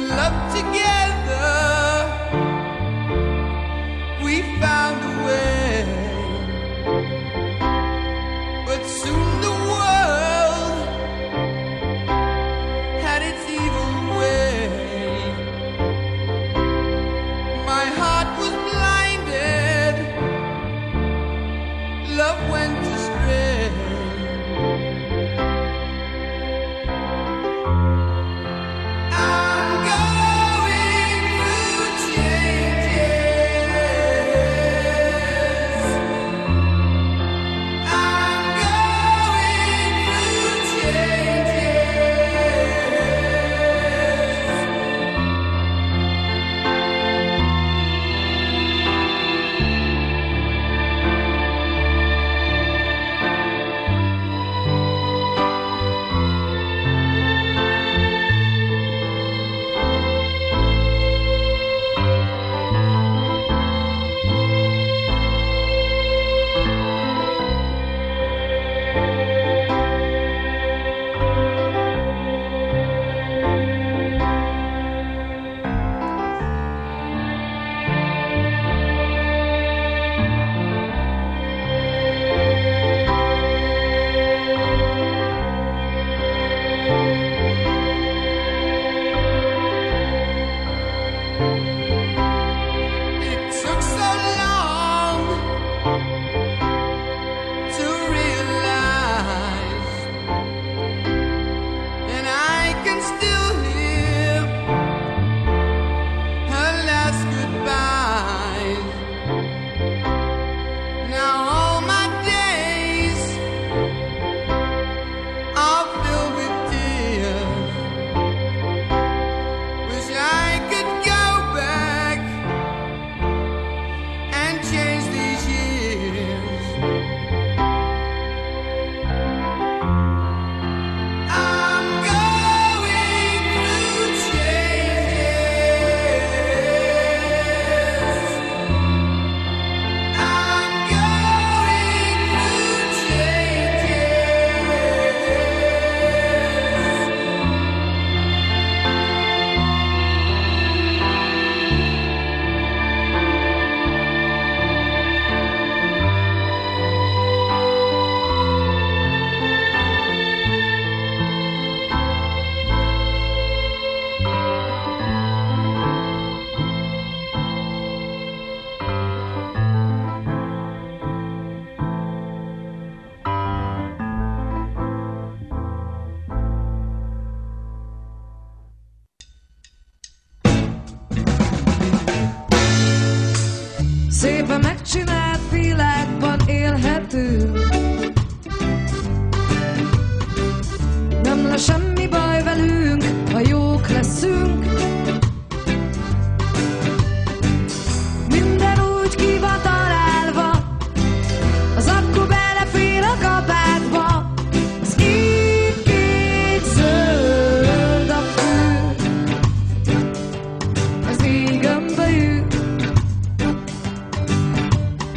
Szépen megcsinált világban élhetünk. Nem lesz semmi baj velünk, ha jók leszünk. Minden úgy ki van találva, az akku belefér a kabátba. Az így kék zöld a fű, az így gömbölyű.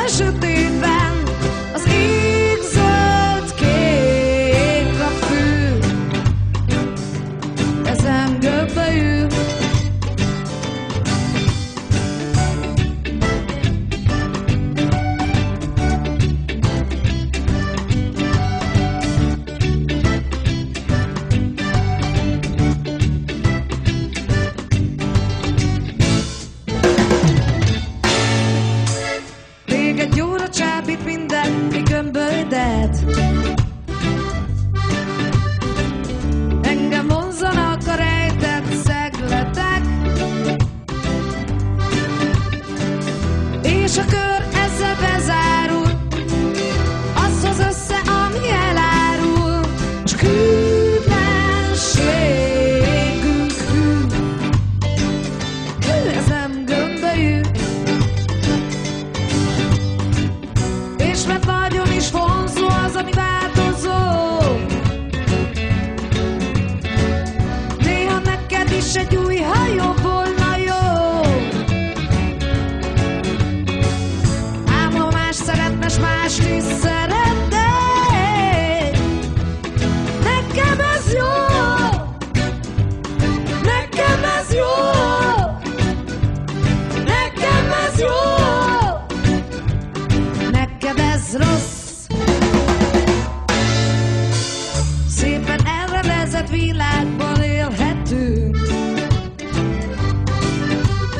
a sötétben, az ég zöld kék a fű, kezem gömbbe ül. Téged jóra csábít minden, mi gömbölydet. Engem vonzanak a rejtett szegletek, és a kör ezzel bezárul, az hoz össze, ami elárul, csak hűtlenségünk hű, ez nem gömbölyű. És mert nagyon is vonzó az, ami változó, néha neked is egy új hajó volna jó. Ám ha más szeretne, s mást is szeretnék, nekem ez jó, nekem ez jó, nekem ez jó. Neked ez rossz. Szépen elrendezett világban élhetünk,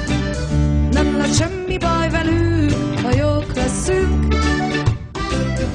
nem lesz semmi baj velünk, ha jók leszünk.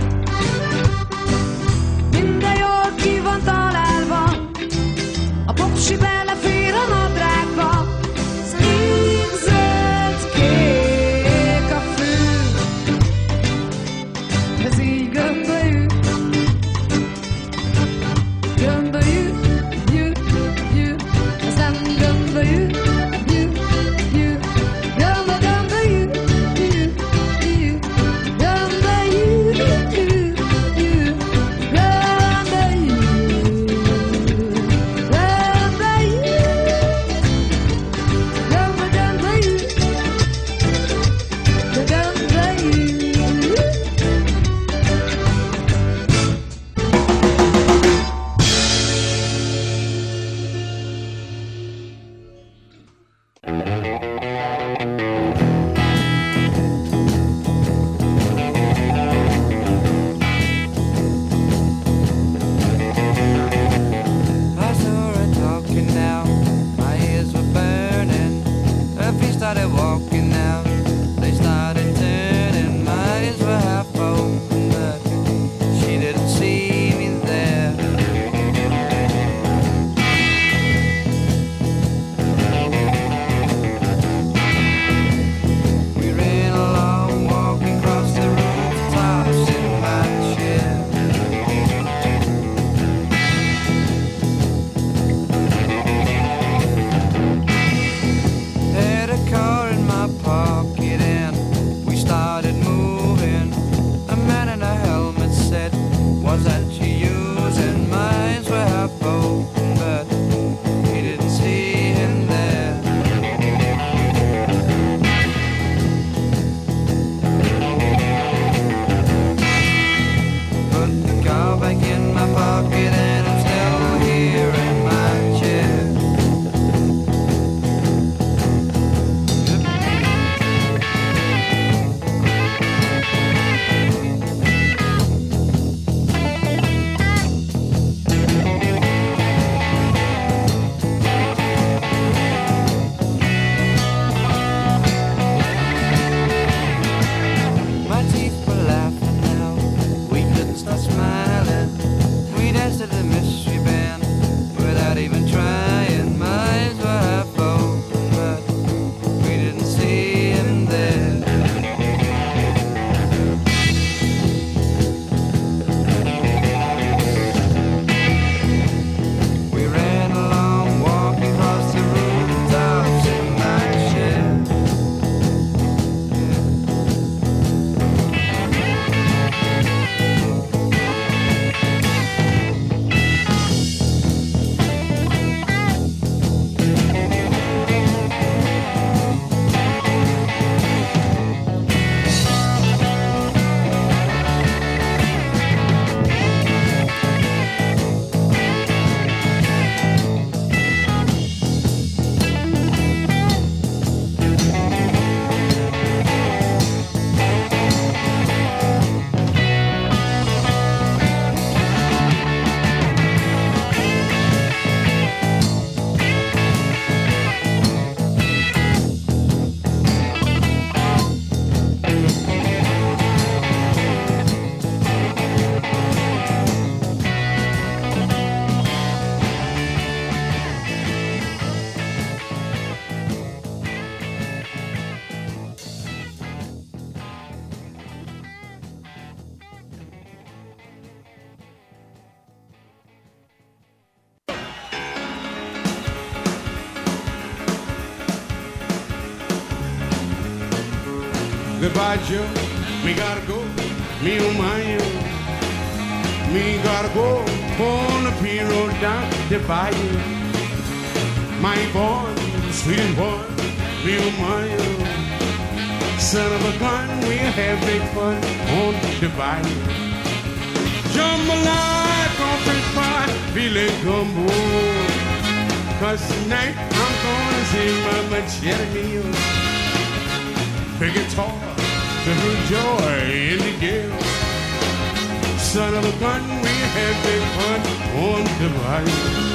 divide you. Me gotta go, me oh my you. Me gotta go on the P road down divide you. My boy, sweet boy, me oh my you. Son of a gun, we'll have big fun on divide you. Jambalaya, corporate pie, filet gumbo. 'Cause tonight I'm gonna see my machete meal. Big guitar, the joy in the gale. Son of a gun, we have big fun on the bayou.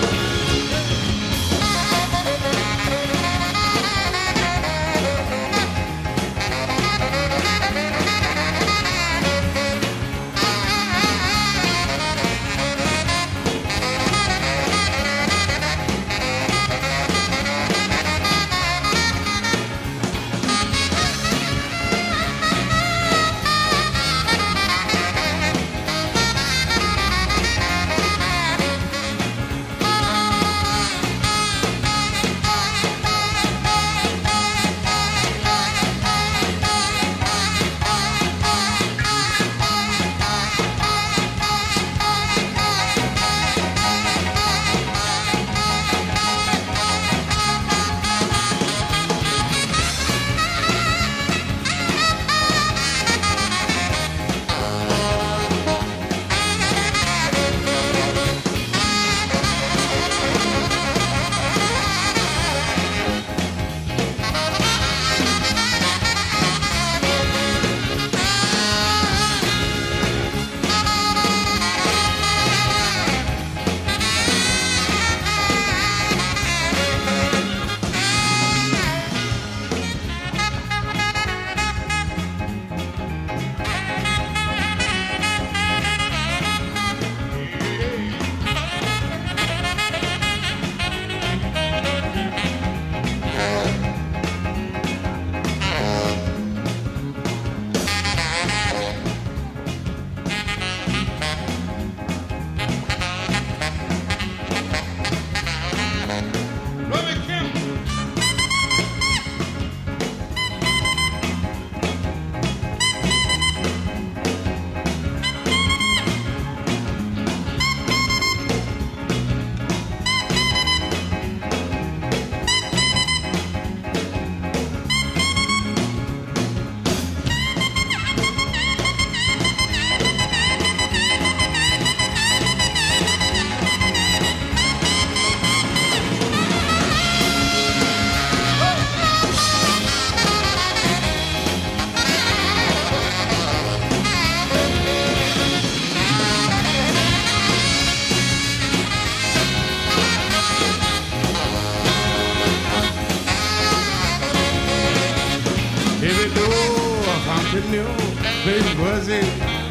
Baby was it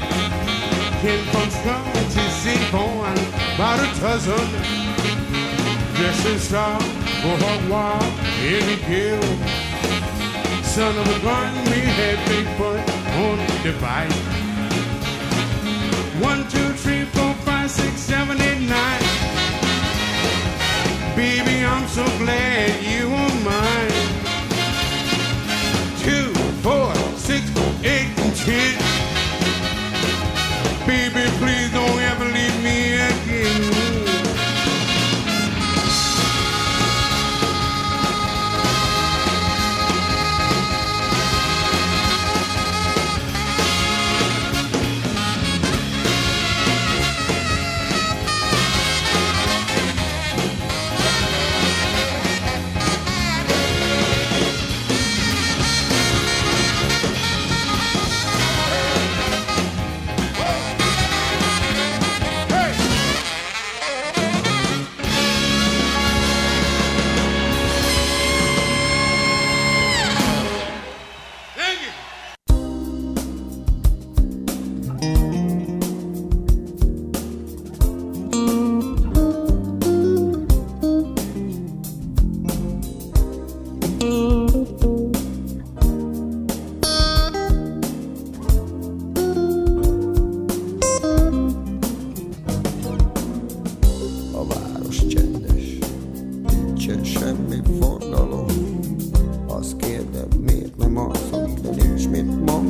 came from strong to see born about a dozen dressing star for her wild every kill. Son of a gun, we had big fun on the bike. 1, 2, 3, 4, 5, 6, 7, 8, 9. Baby, I'm so glad you were mine. 2, 4, 6, 8, and 10. Baby, please don't ever leave me again.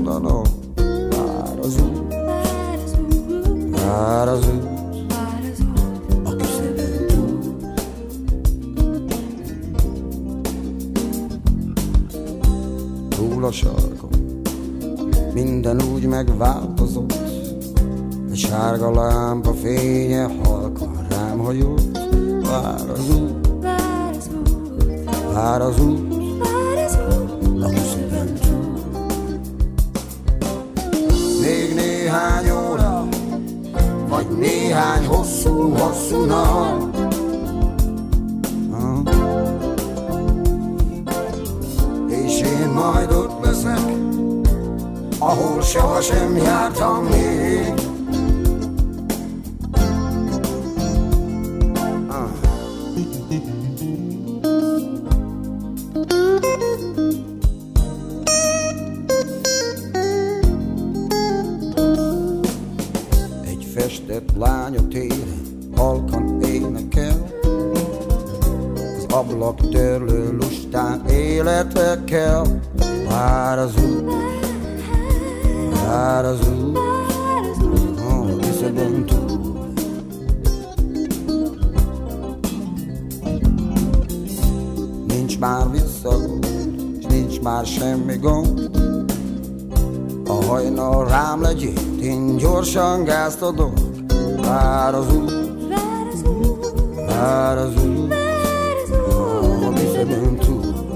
mondanom, vár az út, vár az út, a küszöbön túl. Túl a sarkon, minden úgy megváltozott, egy sárga lámpa fénye halkan rám hajolt. Vár az út, vár az út, a küszöbön túl. Még néhány óra, vagy néhány hosszú nap, és én majd ott leszek, ahol sohasem jártam még. Egy festett lány a téren halkan énekel, az ablak törlő lustán életekkel. Vár az út, vár az út, a küszöbön túl. Nincs már visszagond, s nincs már semmi gond, a hajnal rám legyint, én gyorsan gázt adok. Vár az út, vár az út, a küszöbön túl.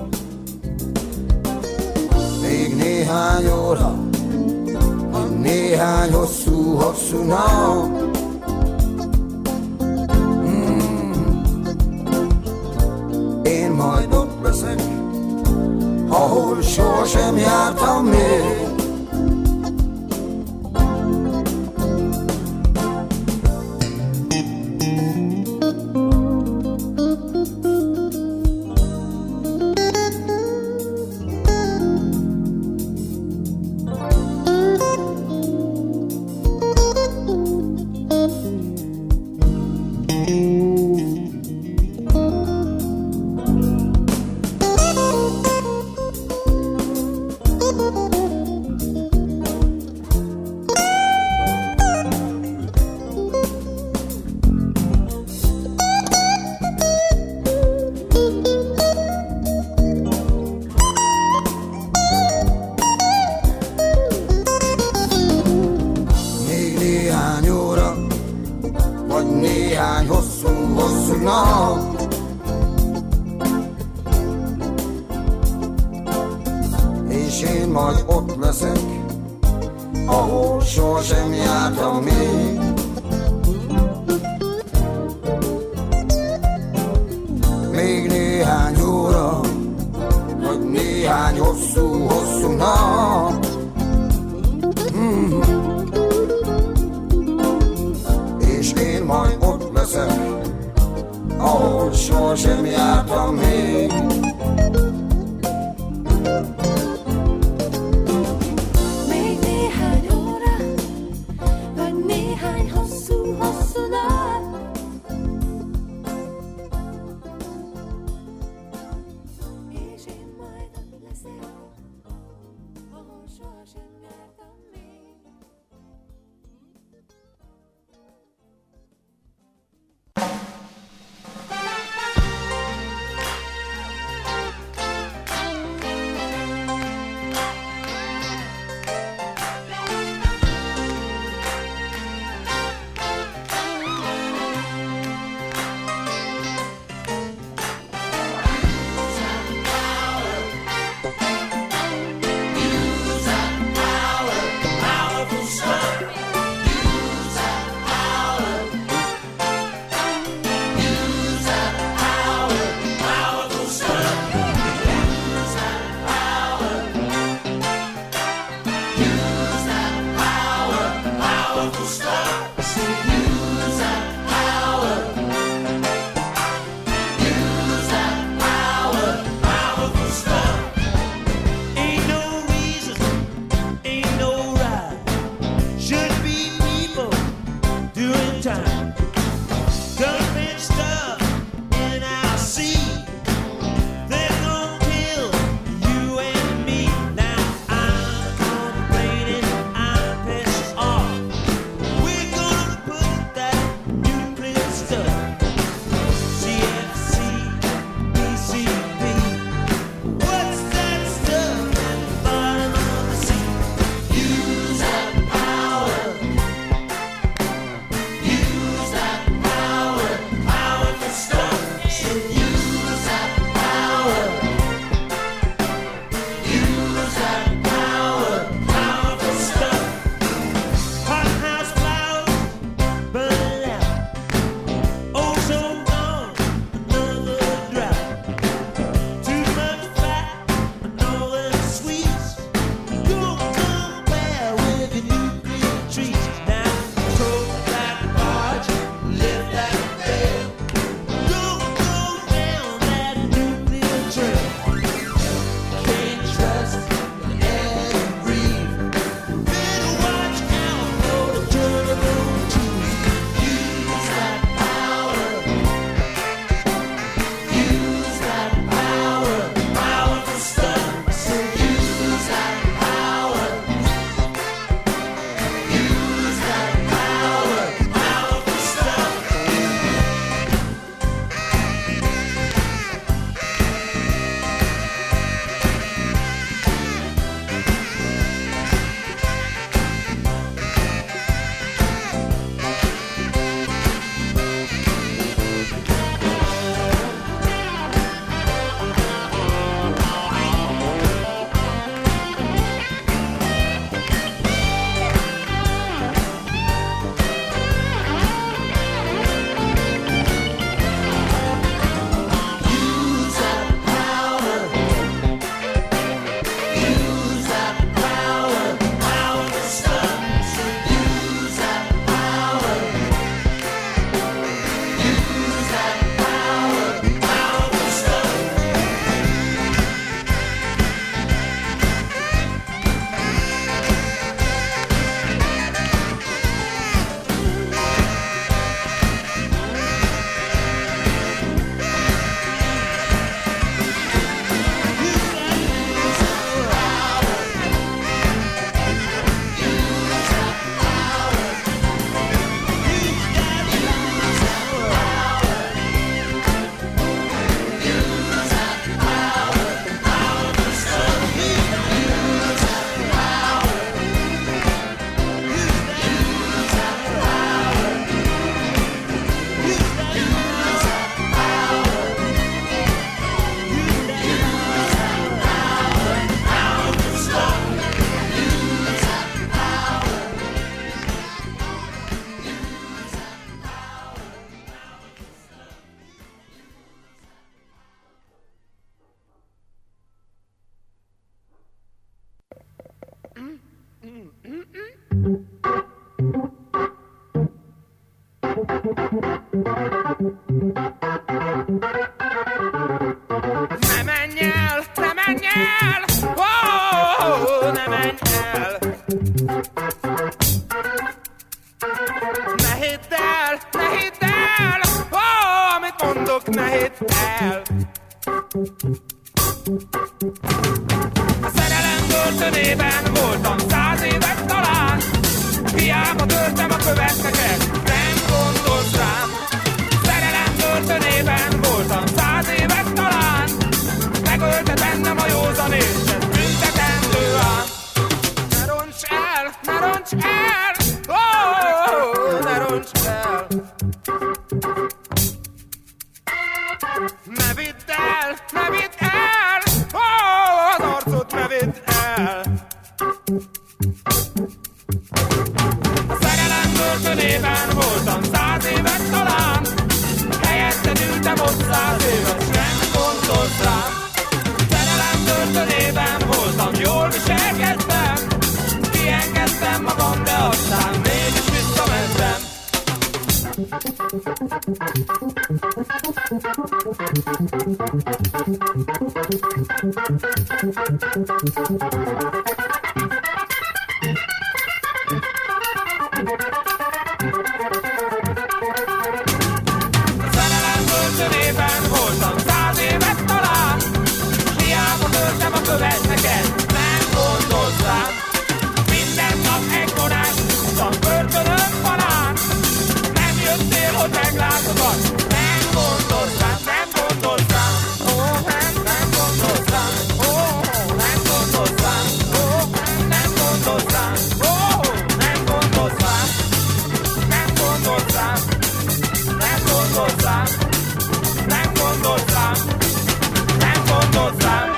Még néhány óra, néhány hosszú nap, én majd ott leszek, ahol sohasem jártam még. És én majd ott leszek, ahol sohasem jártam még. Még néhány óra, vagy néhány hosszú nap, és én majd ott leszek, ahol sohasem jártam még. Még néhány óra, vagy néhány hosszú nap, és én majd ott leszek, ahol sohasem jártam még. They're gonna kill you and me. Now I'm gonna break Ne menj el, ne menj el, oh, ne menj el. Ne hidd el, oh, amit mondok, ne hidd el. A szerelem börtönében voltam 100 évet talán, hiába törtem a követeket, nem gondolsz rám. Szerelem börtönében voltam 100 évet talán, megölte bennem a józan és ez büntetendő ám. Ne roncs el, oh, ne roncs el. Ne vidd el, oh, az arcot ne vidd el. A szerelem börtönében voltam 100 évet talán, helyetted ültem ott 100 évet, s nem gondolsz rám. Szerelem börtönében voltam, jól viselkedtem, kiengedtem magam, de aztán mégis visszamentem. Szerelem börtönében voltam 100 évet talán, hiába törtem a követeket, nem gondolsz rám. Minden nap egy vonás, a börtönön falán, nem jöttél, hogy meglátogat, nem gondolsz rám, nem gondolsz rám, oh, nem gondolsz rám, oh, nem gondolsz rám, oh, nem gondolsz rám, oh, nem gondolsz rám, nem gondolsz rám, nem gondolsz rám, nem gondolsz rám, nem gondolsz rám.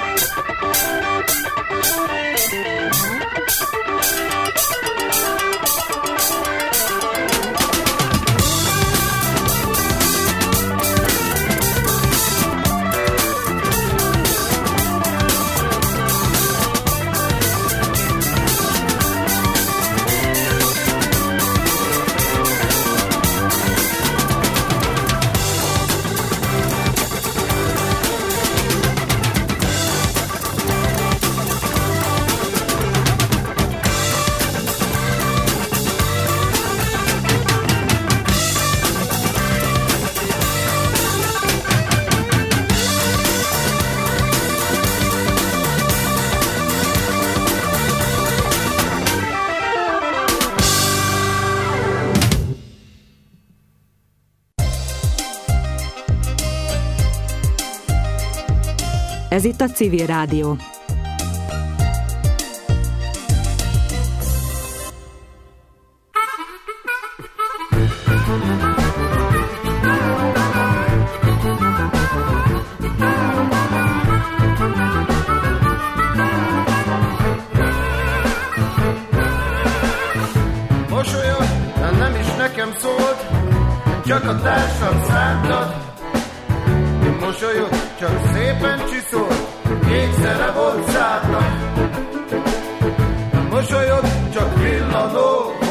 Ez itt a Civil Rádió. Mosolyog, de nem is nekem szólt, csak a társam szántad. Mosolyog, csak szépen csiszolt, ékszere volt szádnak.